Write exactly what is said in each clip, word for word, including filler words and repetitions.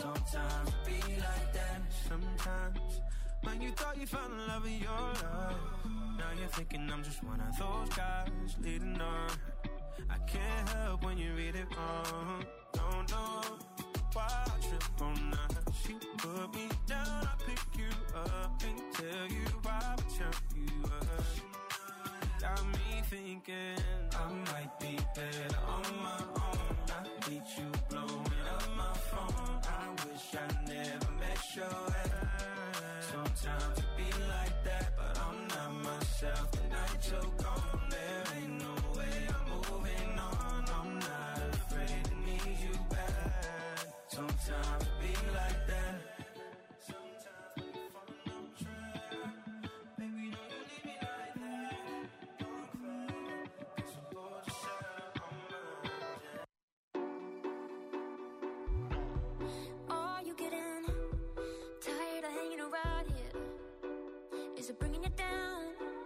Sometimes it be like that. Sometimes when you thought you found the love of your life, now you're thinking I'm just one of those guys leading on. I can't help when you read it wrong. Don't know why I trip on that. She put me down, I pick you up and tell you why I turn you up. Got me thinking I might be better on my own. I hate you blowing up my phone. I wish I never met your ass. Sometimes it be like that, but I'm not myself. The night you're gone, there ain't no way I'm moving on. I'm not afraid to need you back. Sometimes it be like that. Sometimes we fall on track. Baby, don't you leave me like that. Don't cry, 'cause I'm bored to share on my. Are you getting tired of hanging around here? Is it bringing you down?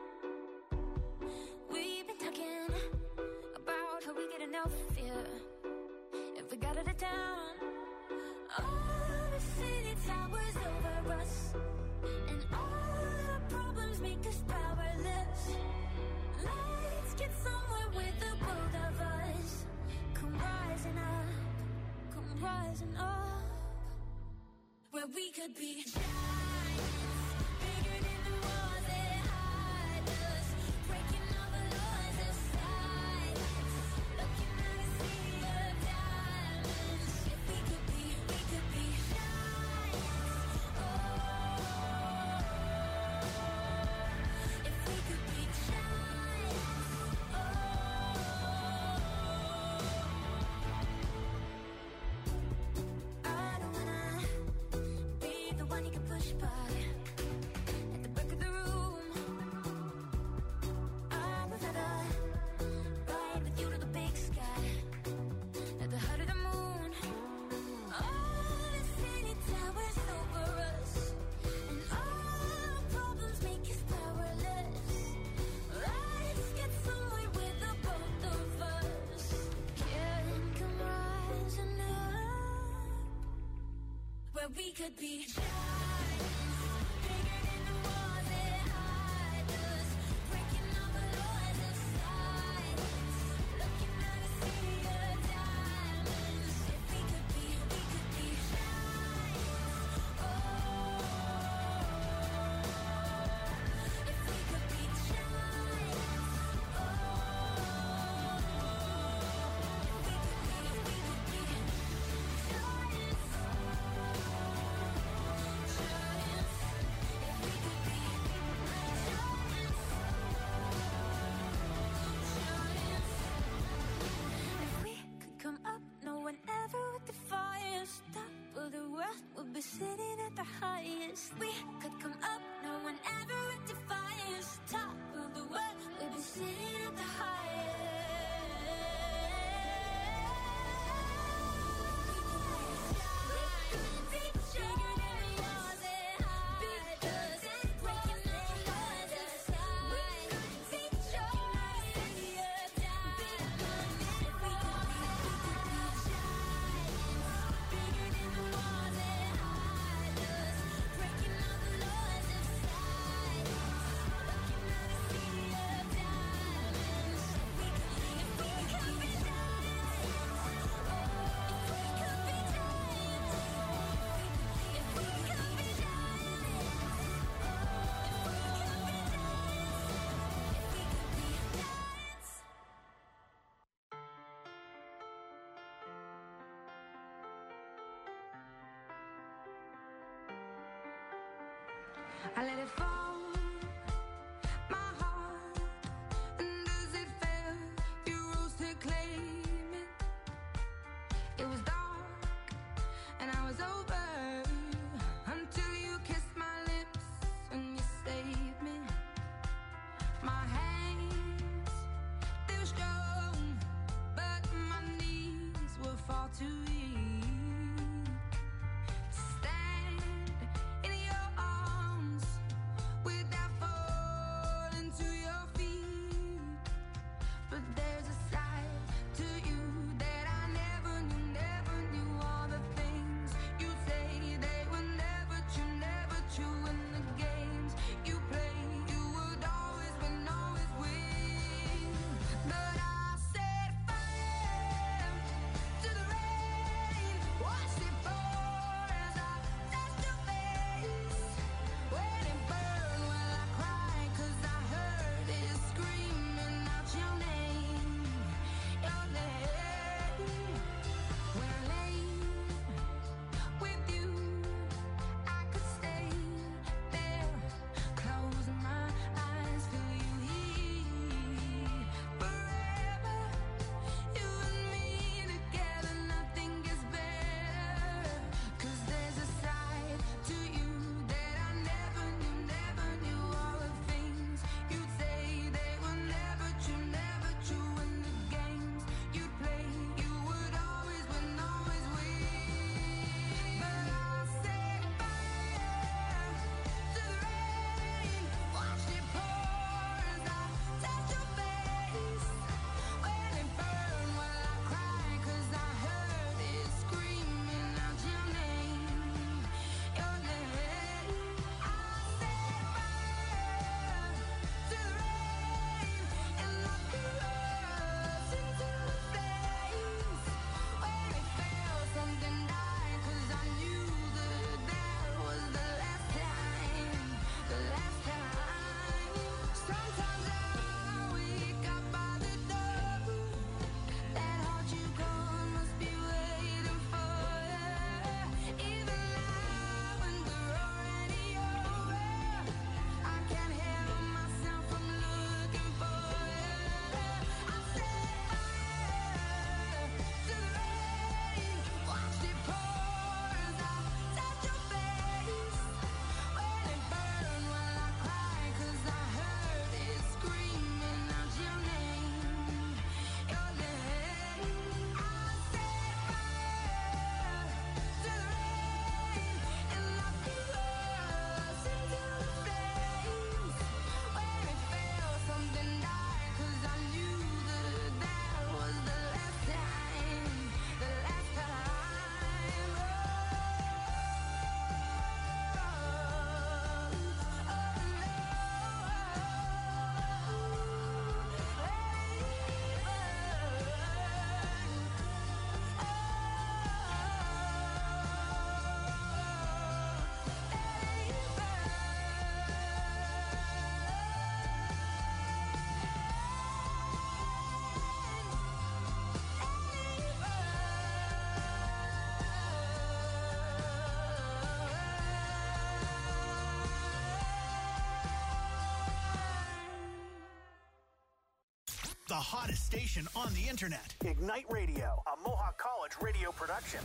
We've been talking about how we get enough fear if we got out of town. All the city towers over us, and all our problems make us powerless. Let's get somewhere with the both of us. Come rising up, come rising up, where we could be giants, bigger than the walls that hide us, breaking all the laws of silence, looking at a sea of diamonds. If we could be, we could be giants. Oh, if we could be giants. Oh, I don't wanna be the one you can push by at the back of the room. I would rather ride with you to the big sky, at the height of the moon. All the city towers over us, and all our problems make us powerless. Let's get somewhere with the both of us. Can come rising up, where we could be giants, bigger than the walls that hide us, breaking all the laws of silence, looking at a sea of diamonds. If we could be, we could be giants. Oh, if we could be giants. Oh, if we could be, we could be giants. Giants. If we could be giants. Giants. If we could come up, no one ever would defy us. Top of the world would be sitting at the highest. We could come up, no one ever would defy us. Top of the world would be sitting at the highest. We could be bigger than the walls that hide us, breaking all the laws of silence. We could be giants, if we could be, we could be giants, bigger than the walls that hide us, breaking all the laws of silence, looking at a sea of diamonds. If we could, if we could be giants. Oh, if we could be giants. If we could be giants. Oh, if we could be giants. If we could be giants. I let it fall, my heart, and as it fell, you rose to claim it. It was dark, and I was over, until you kissed my lips and you saved me. My hands, they were strong, but my knees were far too weak to stand in your arms the hottest station on the internet. Ignite Radio, a Mohawk College radio production.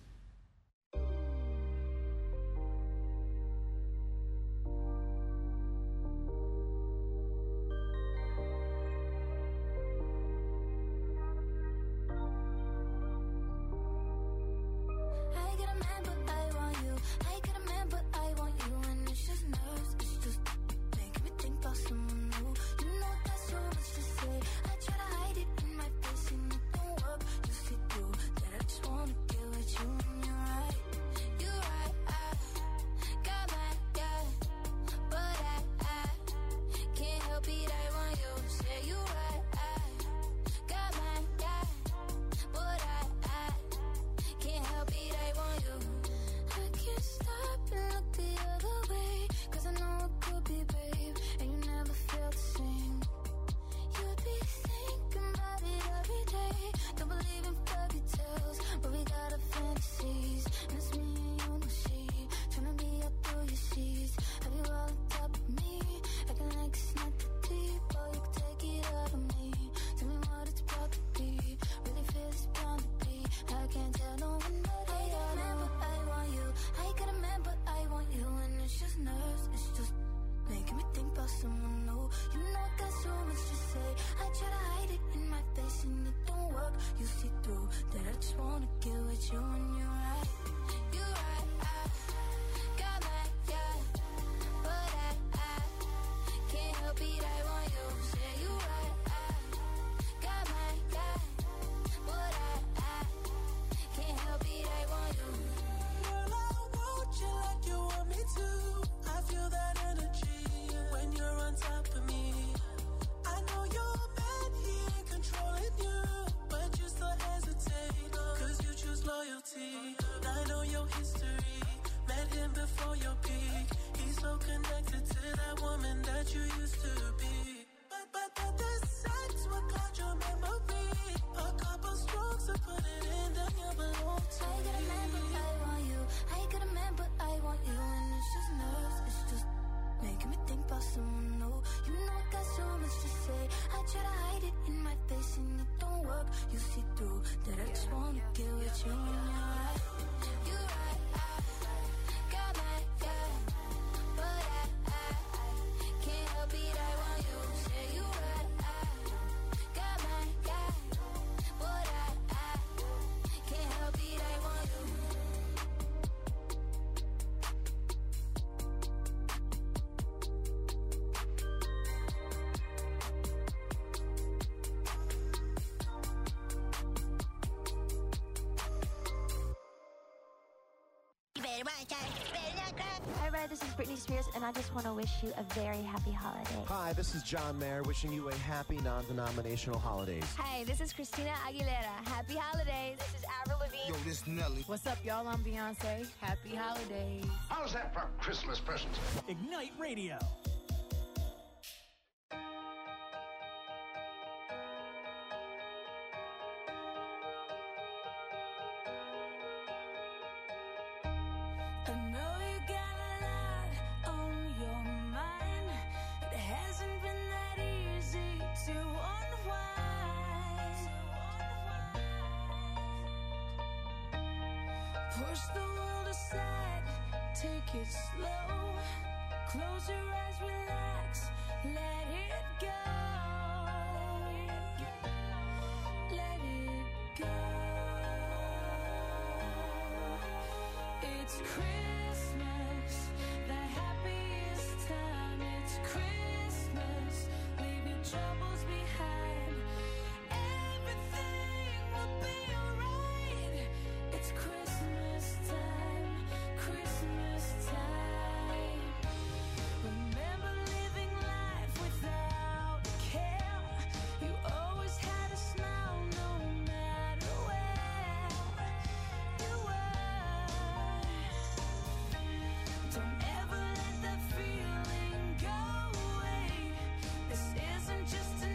Hi, Red. This is Britney Spears, and I just want to wish you a very happy holiday. Hi, this is John Mayer, wishing you a happy non-denominational holidays. Hey, this is Christina Aguilera. Happy holidays. This is Avril Lavigne. Yo, this is Nelly. What's up, y'all? I'm Beyonce. Happy holidays. How's that for Christmas presents? Ignite Radio. I know you got a lot on your mind. It hasn't been that easy to unwind. Push the world aside, take it slow. Close your eyes, relax, let it go. Let it go. It's Christmas, the happiest time. It's Christmas, leave your troubles behind. Everything will be alright. It's Christmas time, Christmas time. Remember living life without care. You always had a smile no matter where you were. Don't ever let that feeling go away. This isn't just a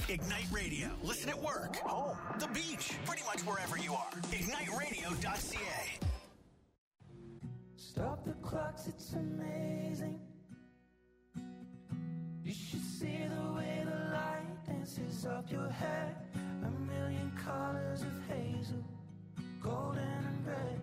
Ignite Radio. Listen at work, home, the beach, pretty much wherever you are. ignite radio dot c a. Stop the clocks, it's amazing. You should see the way the light dances up your hair. A million colors of hazel, golden and red.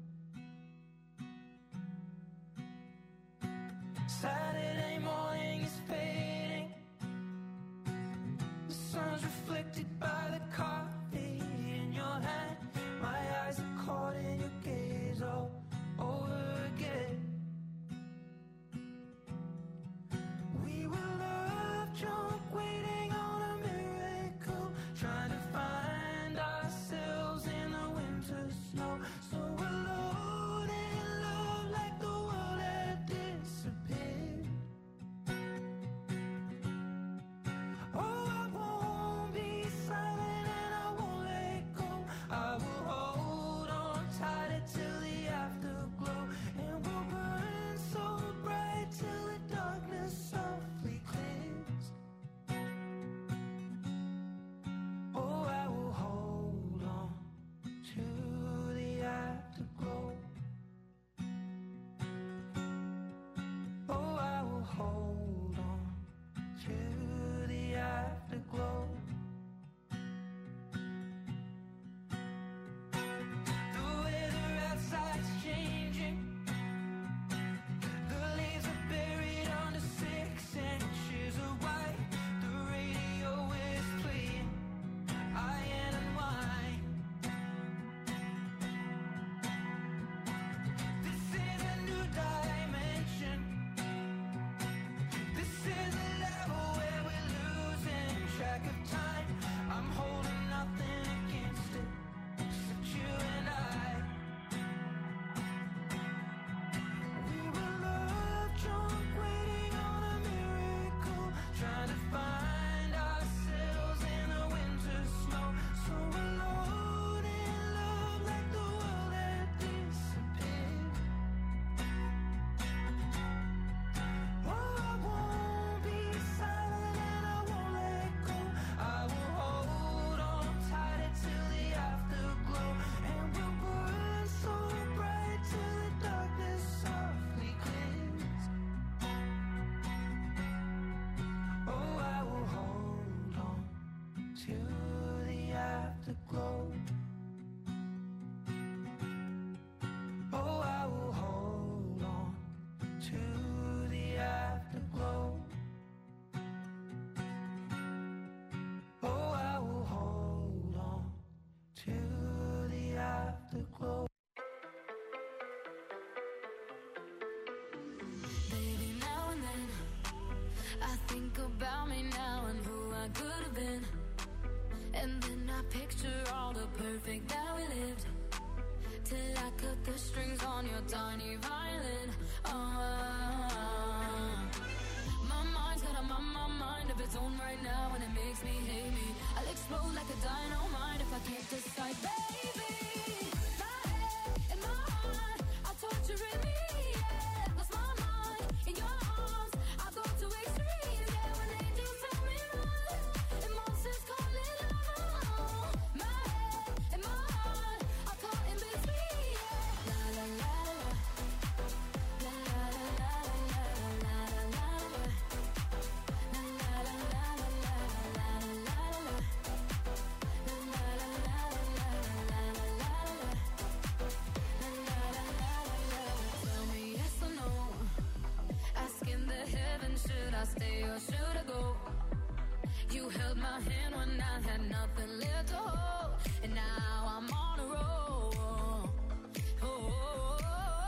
Saturday morning is fading. The sun's reflected by the coffee in your hand. My eyes are caught in your gaze all over again. We were love drunk, waiting on a miracle, trying to find ourselves in the winter snow. So alone in love, like the world had disappeared. Oh, I won't be silent and I won't let go. I will hold on tighter till the afterglow, and we'll burn so bright till the darkness softly clears. Oh, I will hold on to the afterglow. Oh, I will hold on to the afterglow. The weather outside's changing. The leaves are buried under six inches of white. The radio is playing iron and wine. This is a new dimension. This is a level where we're losing track of time. I'm holding nothing against it, except you and I. We were love drunk, waiting on a miracle, trying to find ourselves in the winter snow. So alone in love, like the world had disappeared. Oh, I won't be silent and I won't let go. I will hold on tighter till the afterglow, and we'll burn so bright till the darkness softly clears. Oh, I will hold on to the afterglow. Oh, I will hold on to the afterglow. Oh, I will hold on to the afterglow. Baby, now and then I think about me now and who I could have been. And then I picture all the perfect that we lived, till I cut the strings on your tiny violin. Oh, my mind's got a my, my mind of its own right now, and it makes me hate me. I'll explode like a dynamite if I can't decide, baby. My head and my heart are torturing me, yeah. Lost my mind in your arms, I go to extremes, yeah. When angels tell me run, and monsters call it love. My head and my heart are caught in between, yeah. La la la la, la la la la la la la la, la la la la la la la la la. Tell me yes or no. Asking the heavens, should I stay or should I go? You held my hand when I had nothing left to hold, and now I'm on a roll. Oh,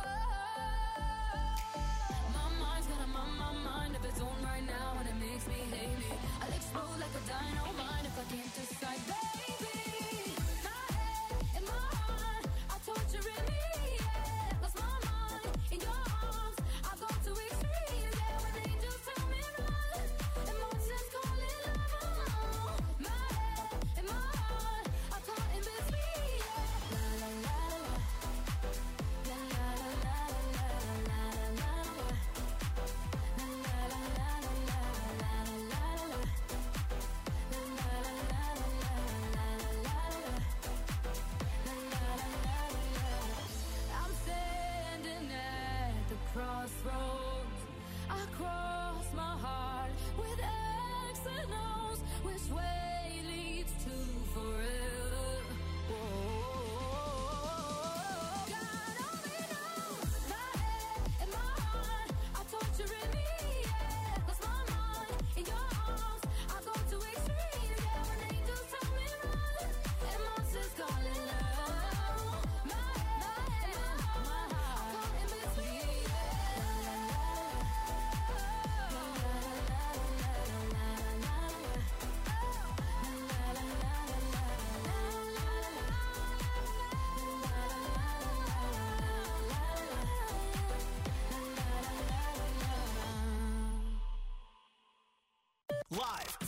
my mind's got a my, my mind of its own right now, and it makes me hate me. I'll explode like a dynamite if I can't decide, baby. My head and my heart are torturing me, yeah. Lost my mind in your arms, I go to extremes, yeah. When angels tell me run, and monsters call it love. My head and my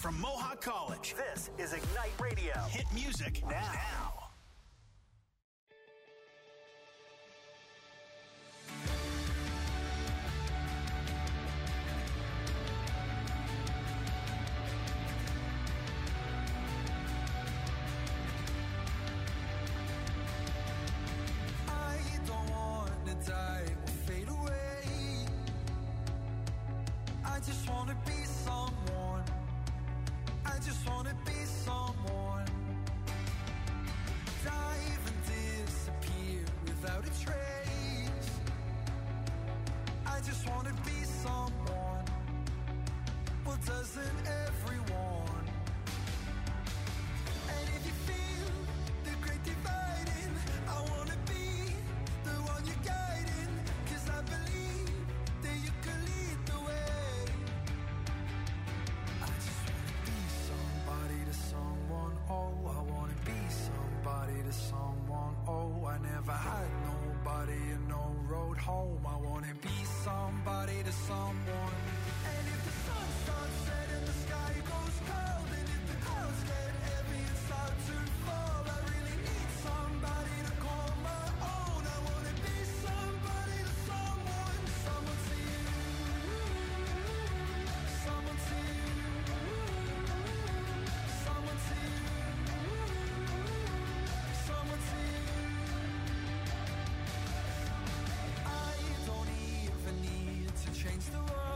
from Mohawk College. This is Ignite Radio. Hit music now. now. I just wanna be someone. I just wanna be someone. Dive and disappear without a trace. I just wanna be someone. Well, doesn't everyone? And if you feel the great dividing, I wanna be the one you're guiding. 'Cause I believe that you can lead the way. Someone, oh, I wanna be somebody to someone, oh, I never had nobody and no road home. I wanna be somebody to someone. And if the sun starts setting, the sky goes cold, and if the clouds get heavy and start to fall, I really need somebody to call my own. I wanna be somebody to someone, someone to you, someone to you. Someone to you, someone to you. I don't even need to change the world.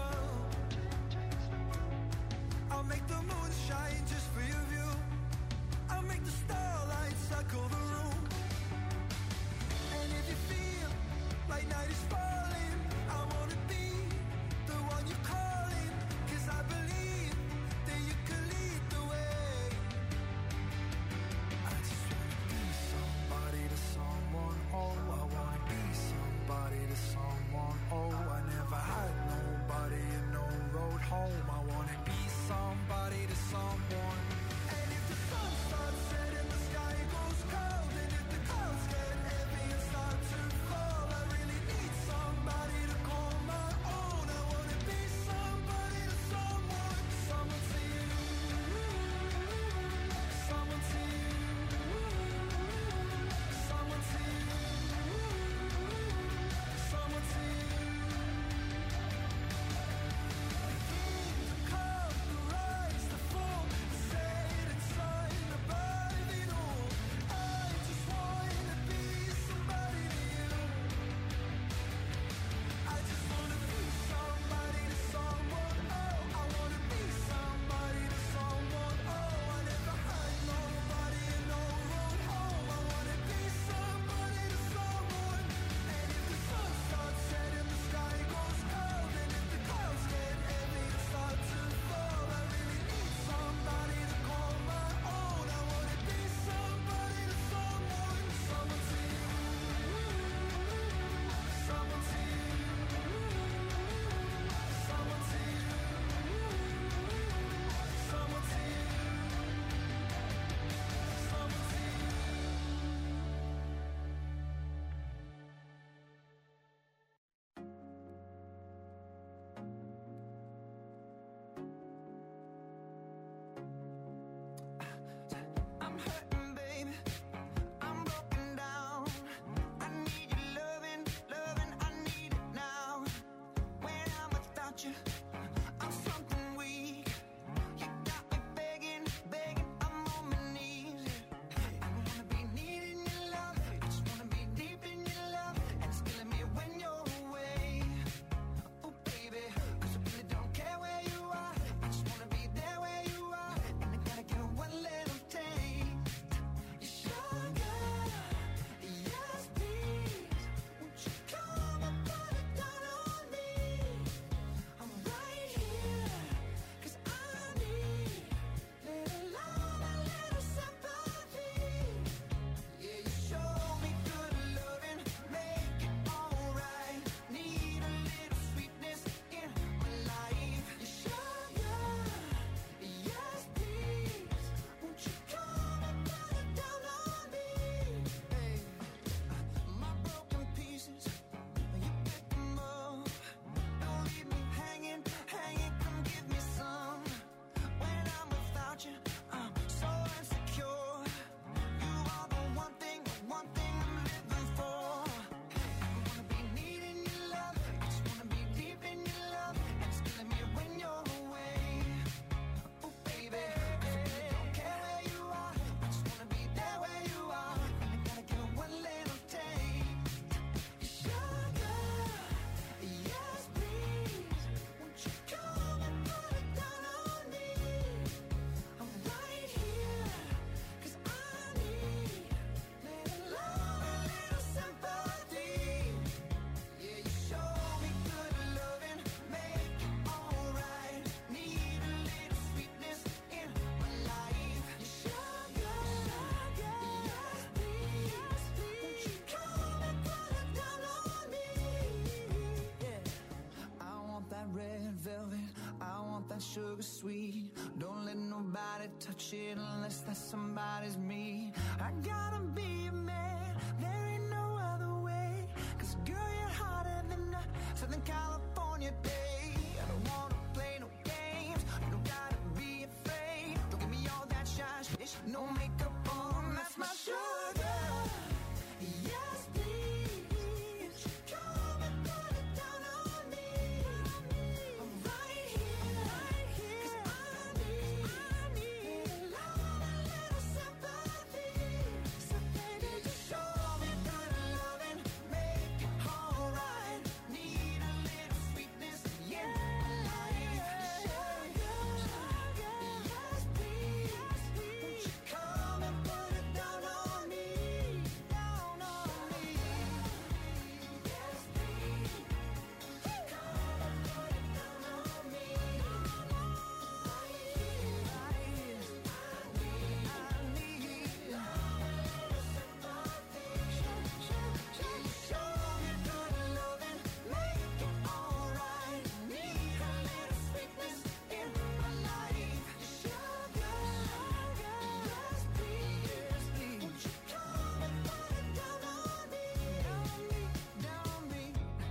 sugar sweet. Don't let nobody touch it unless that somebody's me. I gotta be a man, there ain't no other way. Cause girl, you're hotter than a Southern California day. I don't wanna play no games, you don't gotta be afraid. Don't give me all that shy shit, no makeup on, that's my sugar. Yes, please, come and put it down on me. I'm right here, right here, 'cause I need, I need a love, a little sympathy. So baby, just show me good loving, make it alright. Need a little sweetness in my life. Sugar, sugar, yes please, won't you come and put it down on me, down on me. Yes please, come and put it down on me. Right here, right here, I need, I need love, a little sympathy. Show me good loving, make it alright. Need a little sweetness in my life. Sugar, sugar, yes please, won't you come and put it down on me, down me, down me.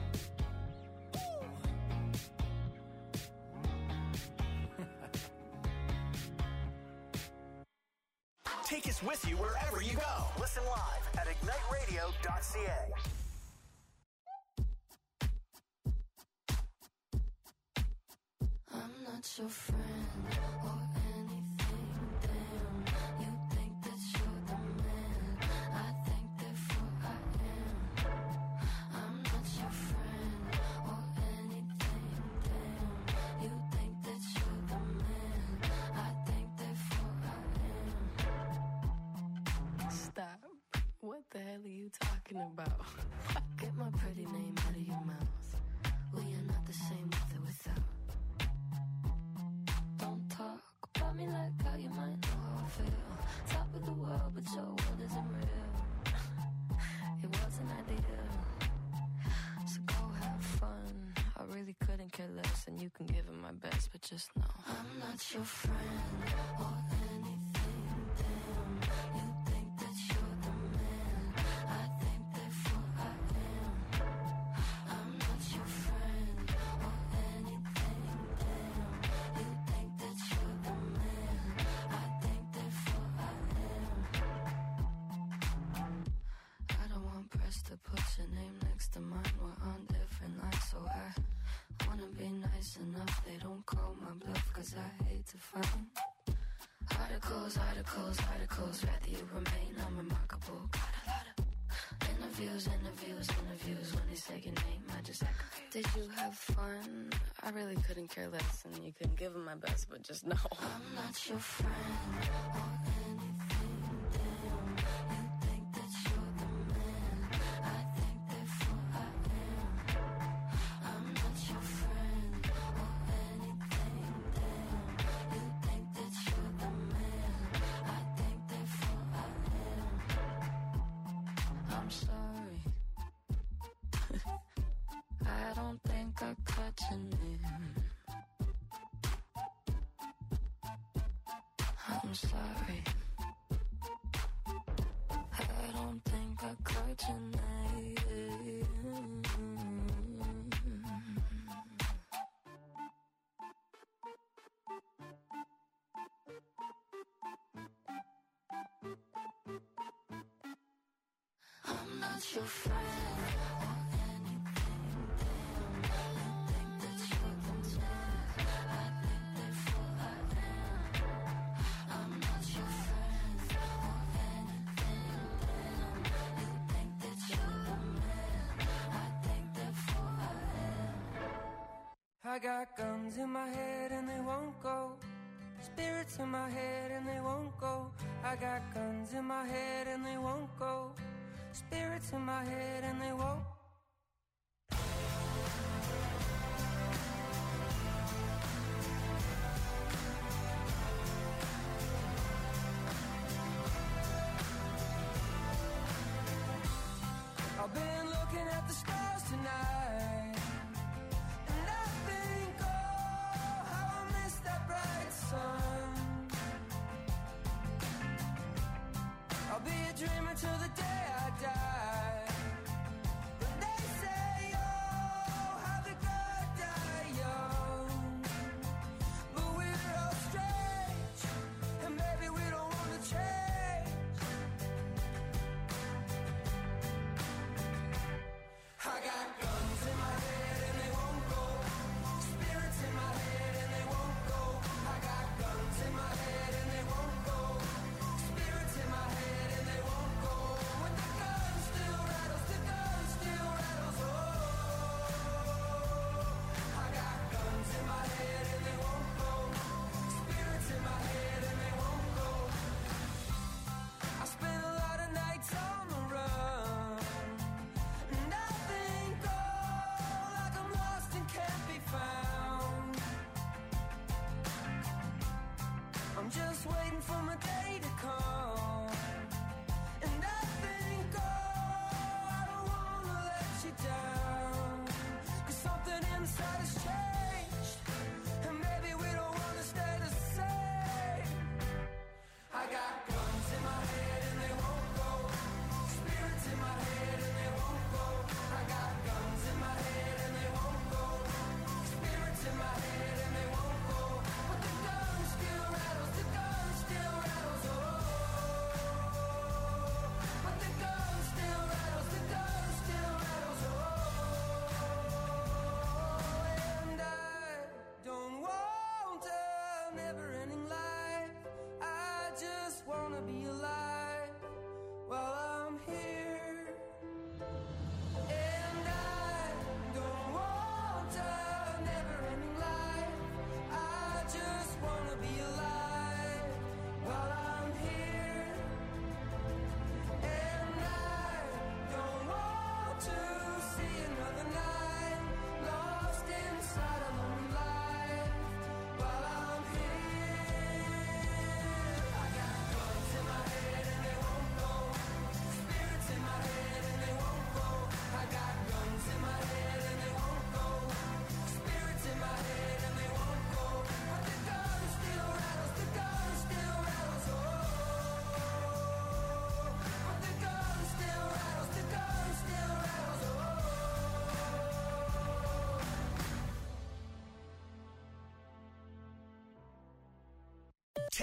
Take us with you wherever you go. Listen live at ignite radio dot c a. I'm not your friend or anything, damn. You think that you're the man, I think therefore I am. I'm not your friend or anything, damn. You think that you're the man, I think therefore I am. Stop. What the hell are you talking about? Get my pretty name out of your mouth. We are not the same with or without. Don't talk about me like how you might know how I feel. Top of the world, but your world isn't real. It wasn't ideal. So go have fun. I really couldn't care less, and you can give it my best, but just know I'm not your friend or anything, damn. You think that you're the man, I think therefore I am. I'm not your friend or anything, damn. You think that you're the man, I think therefore I am. I don't want press to put your name next to mine. We're on different lines, so I wanna be nice enough. They don't call my bluff, 'cause I hate to find articles, articles, articles. Rather you remain unremarkable. Got a lot of interviews, interviews, interviews. When they say your name, I just aggravate. Did you have fun? I really couldn't care less, and you couldn't give it my best, but just know I'm not your friend or anything, damn. You think that you're the man, I think therefore I am. I'm not your friend or anything, damn. You think that you're the man, I think therefore I am. I'm sorry. I don't think I caught your name. I'm sorry. I don't think I caught your name. I'm not your friend or anything, damn. You think that you're the man, I think therefore I am. I'm not your friend or anything, damn. You think that you're the man, I think therefore I am. I got guns in my head and they won't go. Spirits in my head and they won't go. I got guns in my head and they won't go. Spirits in my head and they won't. I've been looking at the stars tonight, and I think, oh, how I missed that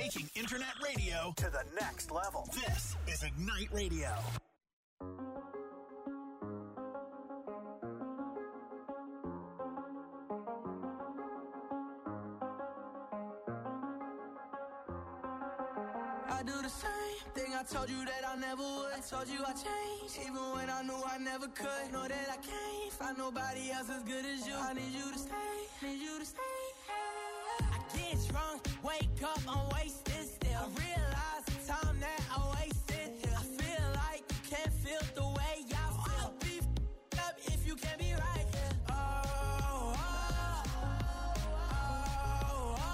taking internet radio to the next level. This is Ignite Radio. I do the same thing I told you that I never would. I told you I changed, even when I knew I never could. Know that I can't find nobody else as good as you. I need you to stay, need you to stay. I get drunk, wake up, I'm wasted still. I realize the time that I wasted here. I feel like you can't feel the way I feel. I'll be f***ed up if you can't be right here. Oh, oh, oh, oh,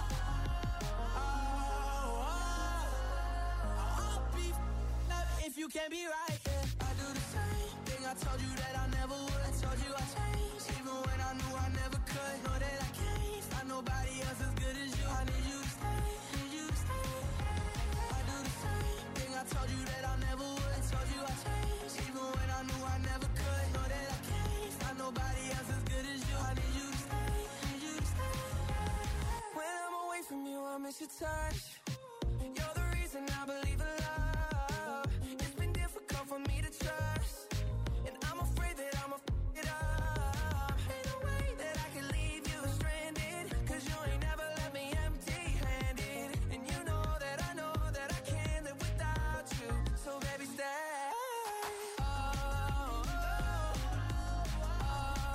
oh, oh. I'll be f***ed up if you can't be right here. I do the same thing I told you that I never would. I told you I changed, even when I knew I never could. Know that I can't find nobody else as good as you. I need you to stay, need you to stay. I do the same thing I told you that I never would. I told you I changed, even when I knew I never could. Know that I can't find nobody else as good as you. I need you to stay, need you to stay. When I'm away from you, I miss your touch. You're the reason I believe in love. It's been difficult for me to trust, and I'm afraid that I'ma f*** it up. Ain't no way that I can leave you stranded, cause you ain't never left me empty-handed. And you know that I know that I can't live without you. So baby, stay. Oh, oh, oh,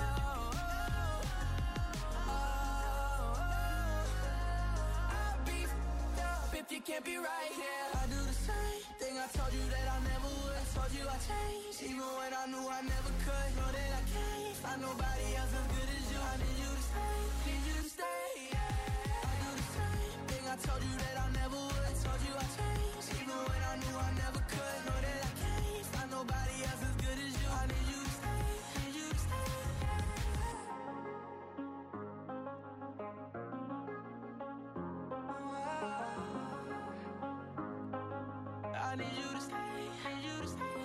oh, oh. I'll be f***ed up if you can't be right here. I do the same thing I told you that I never would. I told you I changed, even when I knew I never could. Know that I can't find nobody else as good as you. I need you to stay, need you to stay. I do the same thing I told you that I never would. I told you I changed, even when I knew I never could. Know that I can't find nobody else as good as you. I need you to stay, need you to stay. I need you to stay, need you to stay.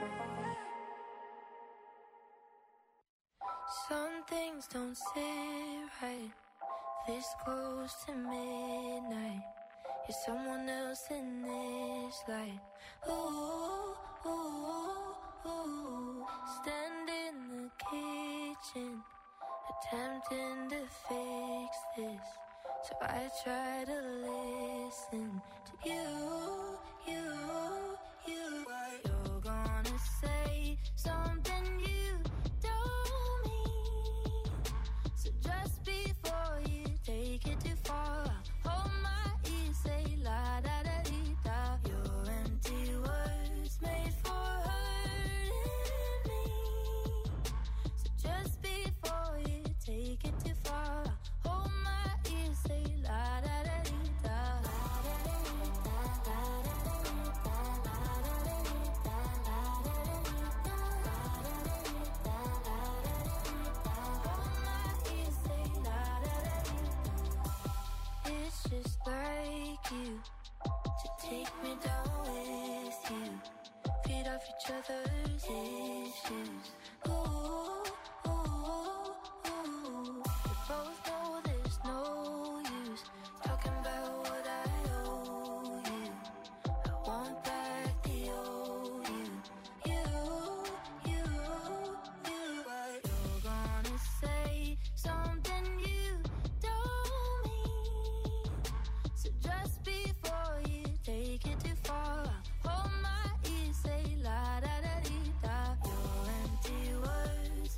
Some things don't sit right. This close to midnight. You're someone else in this light. Ooh, ooh, ooh. Stand in the kitchen, attempting to fix this. So I try to listen to you, you, you. You're gonna say something you don't mean. So just before you take it too far, hold my ear, say la da da dee da. Your empty words made for hurting me. So just before you take it too far, hold my ear, say la da da dee da. It's just like you to take me down with you, feed off each other's issues. Ooh, ooh, ooh. We both know there's no use talking about what I owe you. I want back the old you, you, you, you. You're gonna say something you don't mean. So just before you take it too far, hold my ear, say la da da dee da. Your empty words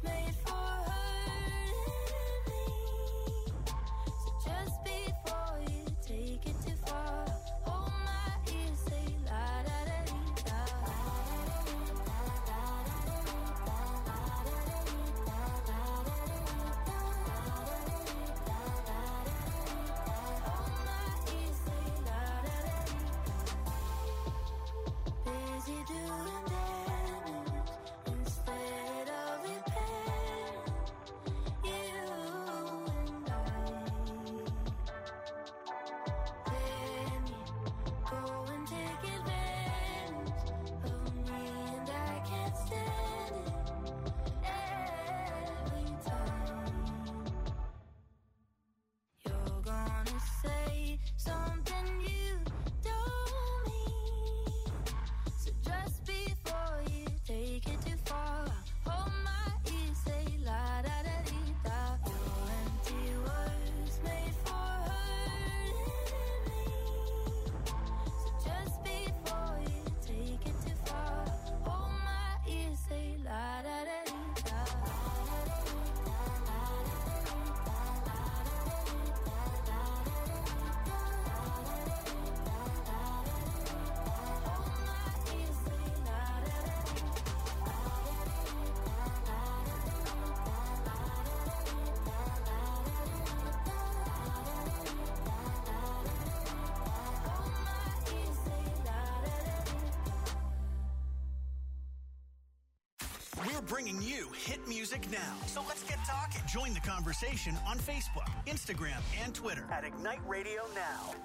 bringing you hit music now. So let's get talking. Join the conversation on Facebook, Instagram, and Twitter at Ignite Radio Now.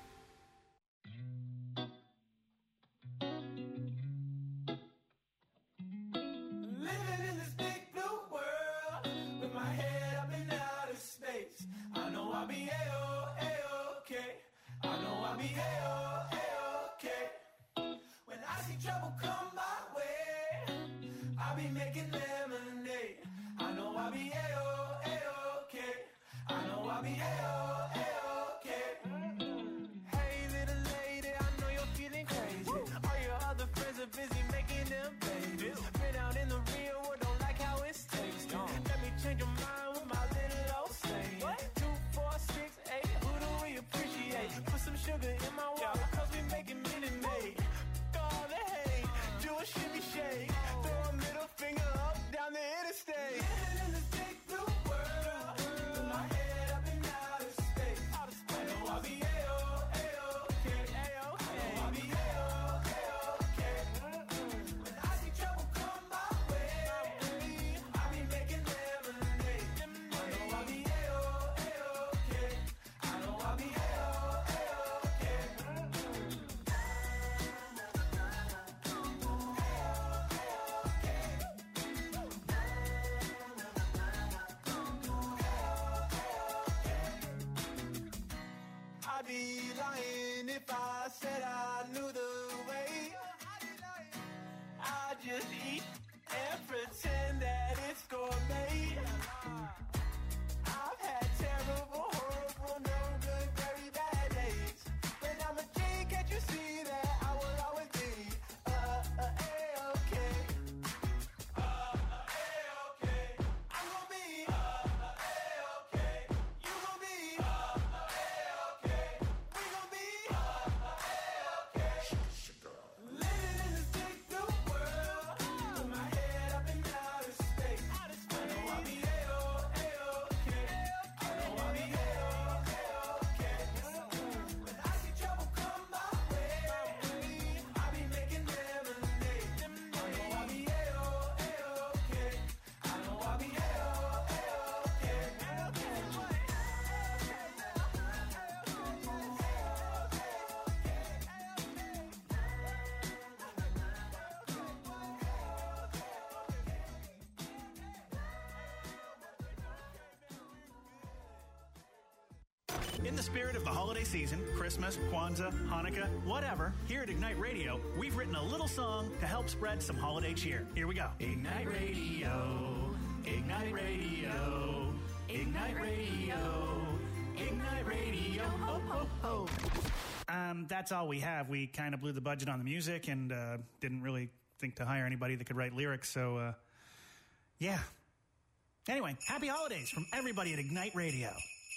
Living in this big blue world with my head up in outer space. I know I'll be A-O, A-okay. I know I'll be A-O, A-okay. When I see trouble come my way, I'll be making lemonade. I know I'll be A-O, A-okay. I know I'll be A-O, A-okay. Hey little lady, I know you're feeling crazy. All your other friends are busy making them babies. Been out in the real world, don't like how it's tasting. Let me change your mind with my little old saying. Two, four, six, eight, who do we appreciate? Put some sugar in my water, cause we making Minute Maid. All the hate, do a shimmy shake. Throw a middle finger up down the interstate. Living in this big blue world with my head up in outer space. I know I'll be A-O, A-okay. I know I'll be A-O, A-okay. When I see trouble come my way, I'll be making lemonade. I know I'll be A-O, A-okay. I know I'll be A-O, A-okay. I'd be lying if I said I knew the way. I just eat and pretend that it's gourmet. I've had terrible, horrible, no good, very bad days. But I'm a G, can't you see that I will always be uh, uh, A-okay. Uh, uh, A-okay. I'm gonna be uh, uh, A-okay. You gonna be uh, uh, A-okay. We gonna be uh, uh, A-okay. Living in this big blue world with my head up in outer space. I know I'll be A-O, A-okay. I know I'll be A-O, A-okay. When I see trouble come my way, I'll be making lemonade. I know I'll be A-O, A-okay. I know I'll be A-O, In the spirit of the holiday season, Christmas, Kwanzaa, Hanukkah, whatever, here at Ignite Radio, we've written a little song to help spread some holiday cheer. Here we go. Ignite Radio, Ignite Radio, Ignite Radio, Ignite Radio, ho, ho, ho. Um, that's all we have. We kind of blew the budget on the music and uh, didn't really think to hire anybody that could write lyrics, so, uh, yeah. Anyway, happy holidays from everybody at Ignite Radio.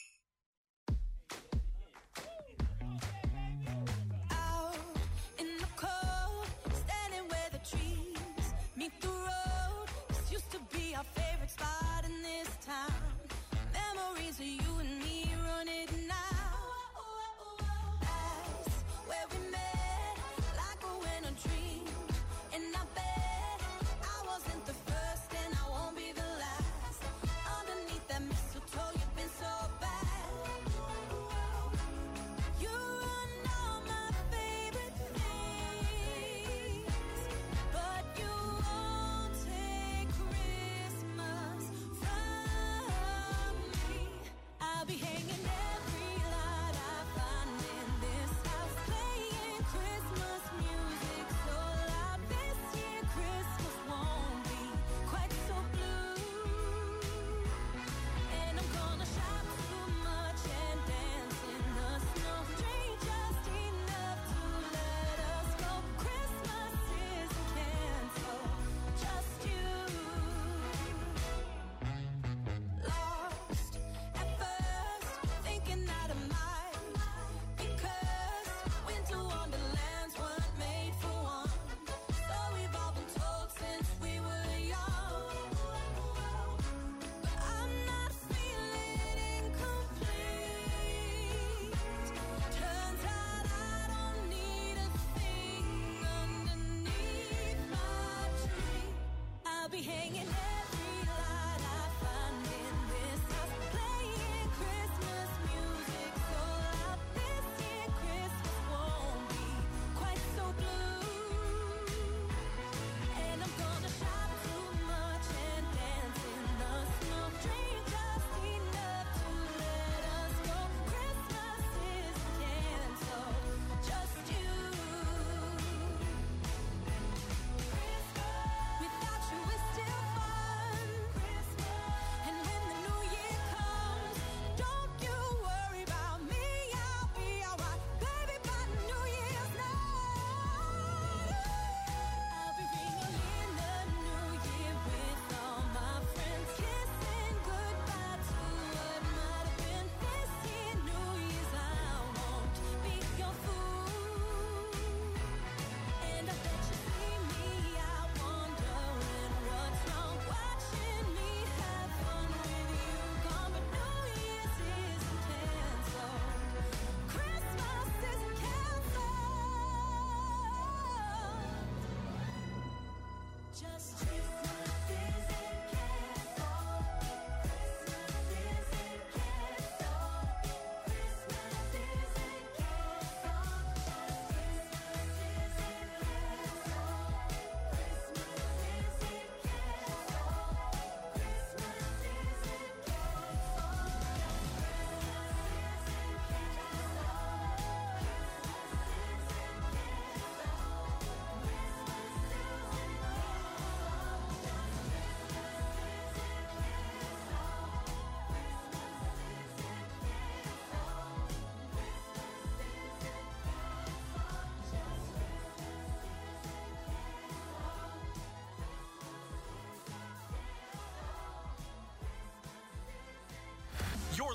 Out in the cold, standing where the trees meet the road. This used to be our favorite spot in this town. Memories of you and me running now. That's where we met, like a winter dream. And I bet I wasn't the first and I won't be the last. Underneath that mistletoe, you've been so bad.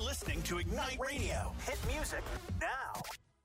listening to Ignite Radio. Hit music now.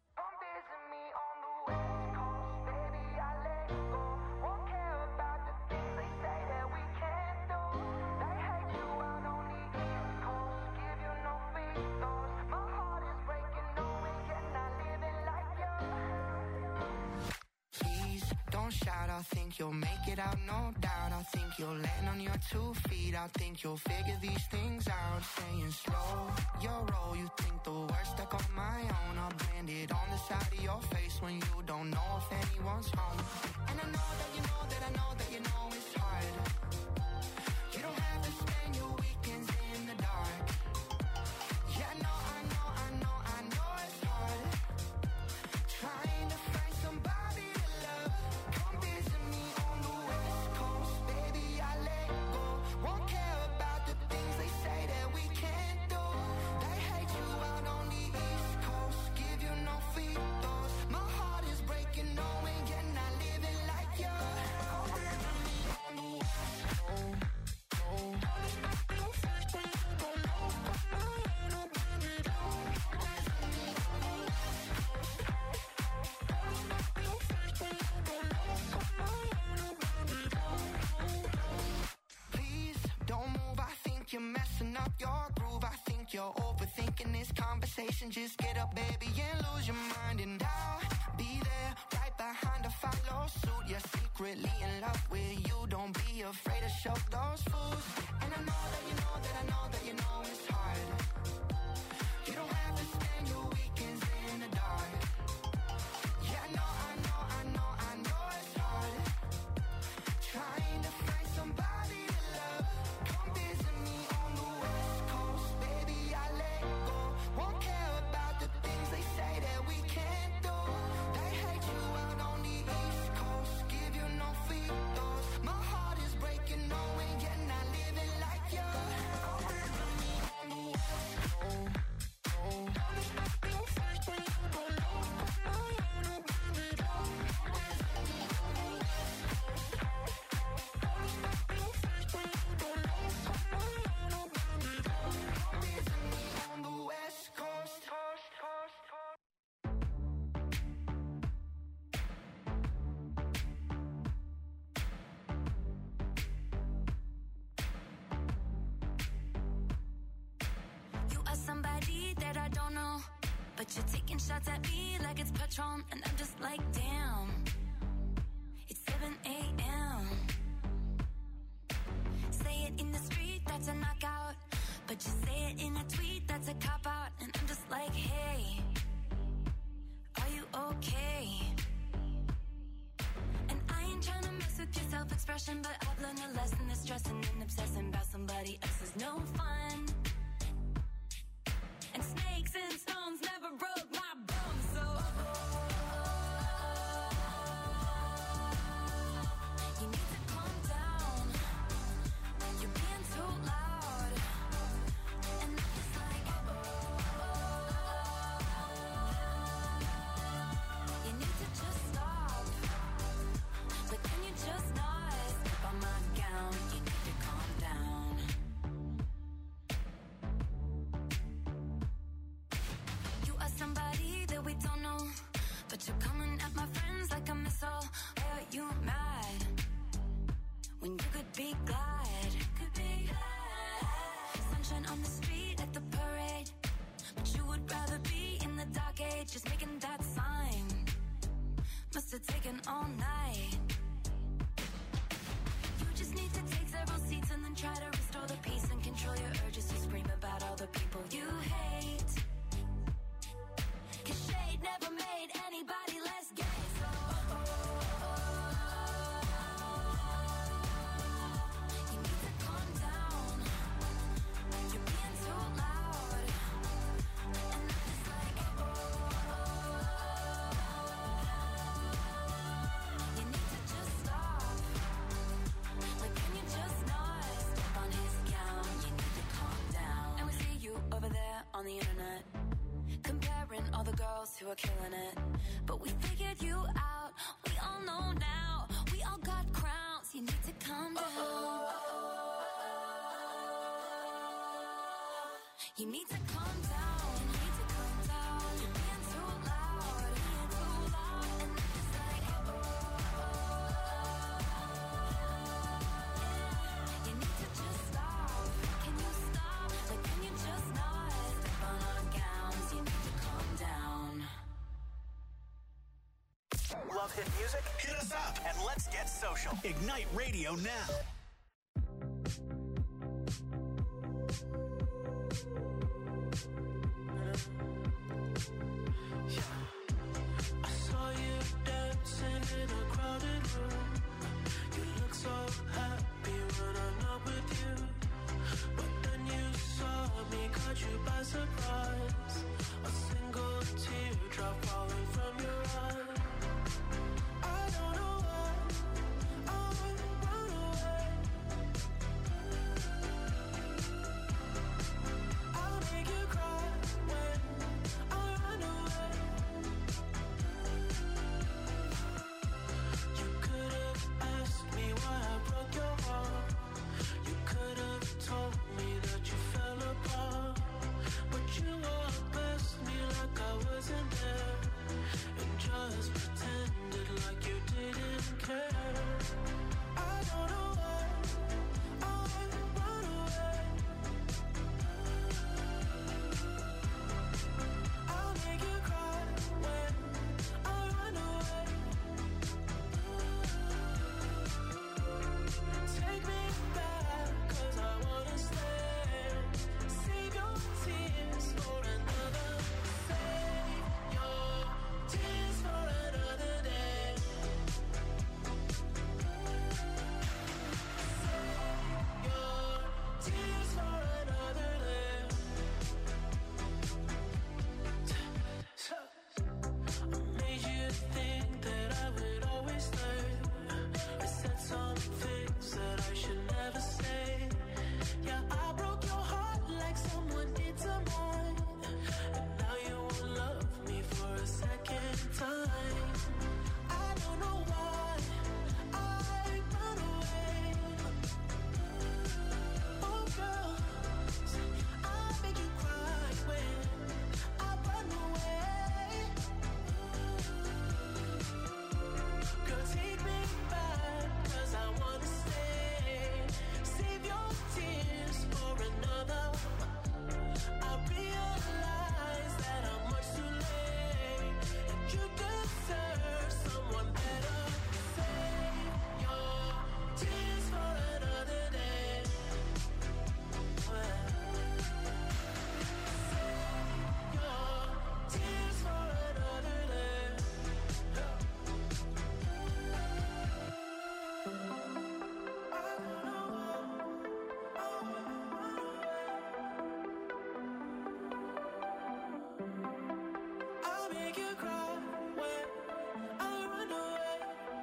Don't shout, I think you'll make it out, no doubt. I think you'll land on your two feet. I think you'll figure these things out. Staying slow, your roll. You think the worst, stuck on my own. I'll blend it on the side of your face when you don't know if anyone's home. And I know that you know that I know that you know it's hard. You don't have to spend your weekends in the dark. Yeah, I know, I know, I know, I know it's hard. Trying to find somebody to love. Come visit me on the West Coast, baby, I let go. Won't care about the things they say that we can't do. They hate you out on the East Coast, give you no free throws. My heart is breaking, knowing you're not living like you. Come visit me on the West Coast. Please don't move, I think you're messing up your groove. I think you're overthinking this conversation. Just get up, baby, and lose your mind. And I'll be there, right behind to follow suit. You're secretly in love with you. Don't be afraid to show those fools. And I know that you know that I know that you know it's hard. You don't have to spend your weekends in the dark. Yeah, I know, I know, I know, I know it's hard. Trying to find somebody to love. Come visit me on the West Coast, baby, I let go. Won't care about the things they say that we can't do. They hate you out on the East Coast, give you no free throws. My heart is breaking, knowing you're not living like you. Come visit me on the West Coast. You are somebody that I don't know, but you're taking shots at me like it's Patron, and I'm just like, damn. It's seven a.m. Say it in the street, that's a knockout, but you say it in a tweet, that's a cop-out, and I'm just like, hey, are you okay? And I ain't trying to mess with your self-expression, but I've learned a lesson that stressing and obsessing about somebody else is no fun. And snakes and stones never broke my bones, so you need to calm down. You're being too loud, and I'm just like, you need to just stop. But can you just not step on my gown? You need to calm down. You are somebody that we don't know, but you're coming at my friends like a missile. Why are you mad when you could be glad? Could be glad. Sunshine on the street at the parade, but you would rather be in the dark age, just making that sign. Must have taken all night. You just need to take several seats and then try to restore the peace and control your urges to scream about all the people you hate. 'Cause shade never made anybody less gay, so you need to calm down. You're being too loud, and I'm just like, you need to just stop. Like, can you just not step on his gown? You need to calm down. And we see you over there on the internet, comparing all the girls who are killing it. But we figured you out, we all know now. We all got crowns, you need to calm down. You need to calm down. You need to calm down. You're being too loud. Being too loud. And then it's like, oh, oh, yeah. You need to just stop. Can you stop? Like, can you just not step on our gowns? You need to calm down. Love hit music? Hit us up and let's get social. Ignite Radio now. I saw you dancing in a crowded room. You look so happy when I'm not with you. But then you saw me, caught you by surprise. A single teardrop falling from your eye. I don't know why I run away. I'll make you cry when I run away. You could have asked me why I broke your heart. You could have told me that you fell apart. But you walked past me like I wasn't there, and just pretended like you didn't care. I don't know why I run away. I'll make you cry when I run away. Take me back, 'cause I wanna stay. Save your tears for another. Save your tears for another day. Save your tears for another day. I made you think that I would always stay. I said some things that I should never say. Yeah, I broke your heart like someone did to mine. And now you won't love me for a second time. I don't know why I run away. Oh girl, I make you cry when I run away. Girl, take me back, 'cause I wanna stay. Save your tears for another. I realize that I'm much too late, and you deserve someone better. Save your tears for another day. Save your tears for another day. I'll make you cry when I run away.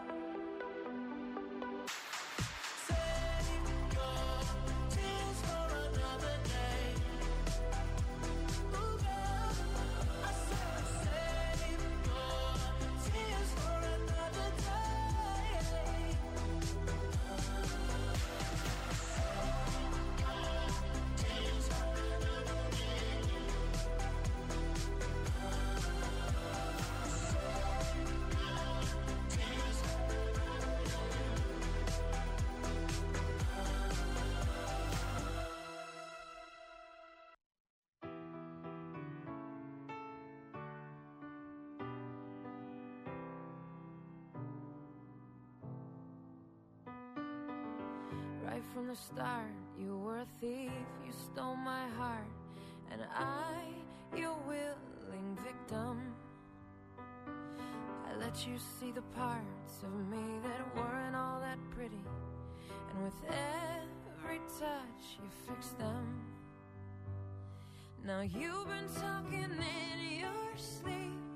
Save your tears for another day. Ooh, girl, I said save your tears for another day. Tears for another day. Right from the start, you were a thief, you stole my heart, and I, your willing victim. I let you see the parts of me that weren't all that pretty, and with every touch you fixed them. Now you've been talking in your sleep